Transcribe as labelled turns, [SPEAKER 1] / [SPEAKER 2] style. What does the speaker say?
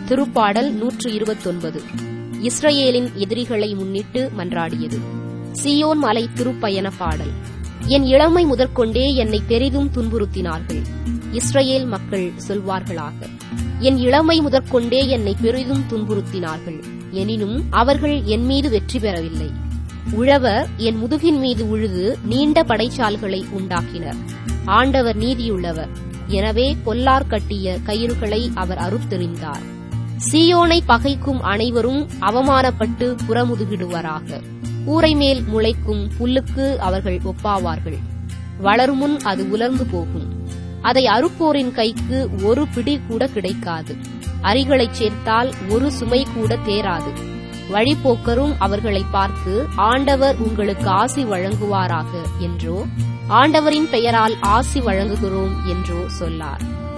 [SPEAKER 1] திருப்பாடல் 129. இஸ்ரவேலின் எதிரிகளை முன்னிட்டு மன்றாடியது. சீயோன் மலை திருப்பயண பாடல். என் இளமை முதற்கொண்டே என்னை பெரிதும் துன்புறுத்தினார்கள். இஸ்ரவேல் மக்கள் சொல்வார்களாக, என் இளமை முதற்கொண்டே என்னை பெரிதும் துன்புறுத்தினார்கள். எனினும் அவர்கள் என் மீது வெற்றி பெறவில்லை. உழவர் என் முதுகின் மீது உழுது நீண்ட படைச்சால்களை உண்டாக்கினர். ஆண்டவர் நீதியுள்ளவர், எனவே பொல்லார் கட்டிய கயிறுகளை அவர் அறுத்தெறிந்தார். சீயோனை பகைக்கும் அனைவரும் அவமானப்பட்டு புறமுதுகிடுவராக. கூரை மேல் முளைக்கும் புல்லுக்கு அவர்கள் ஒப்பாவார்கள். வளருமுன் அது உலர்ந்து போகும். அதை அறுப்போரின் கைக்கு ஒரு பிடி கூட கிடைக்காது. அரிகளைச் சேர்த்தால் ஒரு சுமை கூட தேராது. வழிப்போக்கரும் அவர்களை பார்த்து, ஆண்டவர் உங்களுக்கு ஆசி வழங்குவாராக என்றோ, ஆண்டவரின் பெயரால் ஆசி வழங்குகிறோம் என்றோ சொல்லார்.